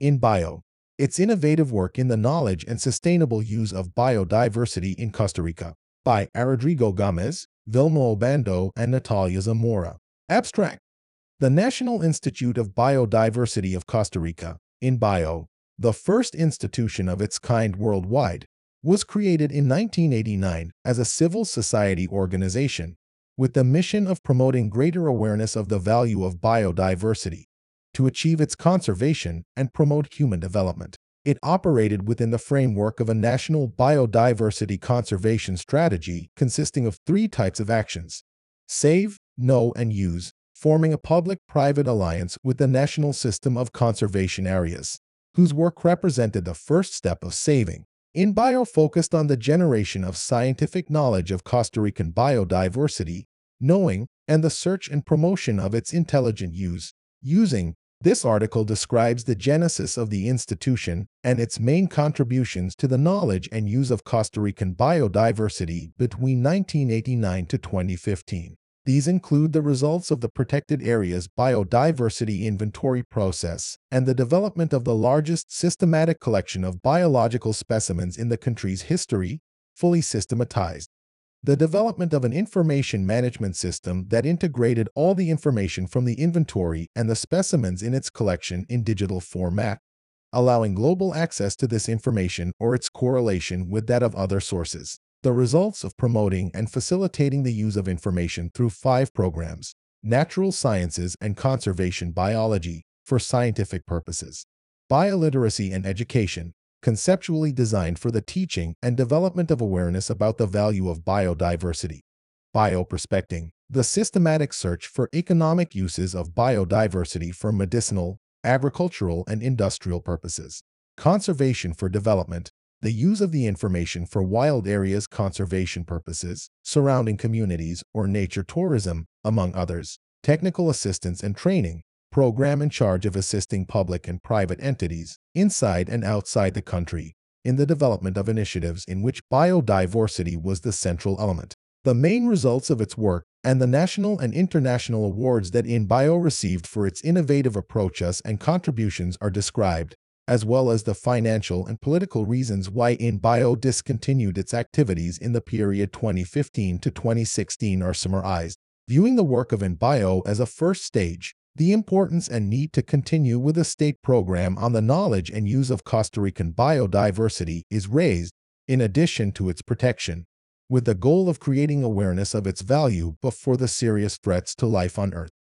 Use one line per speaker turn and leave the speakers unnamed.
InBio. Its innovative work in the knowledge and sustainable use of biodiversity in Costa Rica. By Rodrigo Gomez, Vilma Obando, and Natalia Zamora. Abstract. The National Institute of Biodiversity of Costa Rica, InBio, the first institution of its kind worldwide, was created in 1989 as a civil society organization with the mission of promoting greater awareness of the value of biodiversity to achieve its conservation and promote human development. It operated within the framework of a national biodiversity conservation strategy consisting of 3 types of actions: save, know, and use, forming a public-private alliance with the National System of Conservation Areas, whose work represented the first step of saving. InBio focused on the generation of scientific knowledge of Costa Rican biodiversity, knowing, and the search and promotion of its intelligent use. Using. This article describes the genesis of the institution and its main contributions to the knowledge and use of Costa Rican biodiversity between 1989 to 2015. These include the results of the Protected Areas Biodiversity Inventory process and the development of the largest systematic collection of biological specimens in the country's history, fully systematized. The development of an information management system that integrated all the information from the inventory and the specimens in its collection in digital format, allowing global access to this information or its correlation with that of other sources. The results of promoting and facilitating the use of information through 5 programs: Natural Sciences and Conservation Biology for scientific purposes, Bioliteracy and Education, conceptually designed for the teaching and development of awareness about the value of biodiversity, Bioprospecting, the systematic search for economic uses of biodiversity for medicinal, agricultural, and industrial purposes, Conservation for Development, the use of the information for wild areas conservation purposes, surrounding communities, or nature tourism, among others, Technical Assistance and Training, program in charge of assisting public and private entities, inside and outside the country, in the development of initiatives in which biodiversity was the central element. The main results of its work and the national and international awards that InBio received for its innovative approaches and contributions are described, as well as the financial and political reasons why InBio discontinued its activities in the period 2015 to 2016 are summarized. Viewing the work of InBio as a first stage, the importance and need to continue with a state program on the knowledge and use of Costa Rican biodiversity is raised, in addition to its protection, with the goal of creating awareness of its value before the serious threats to life on Earth.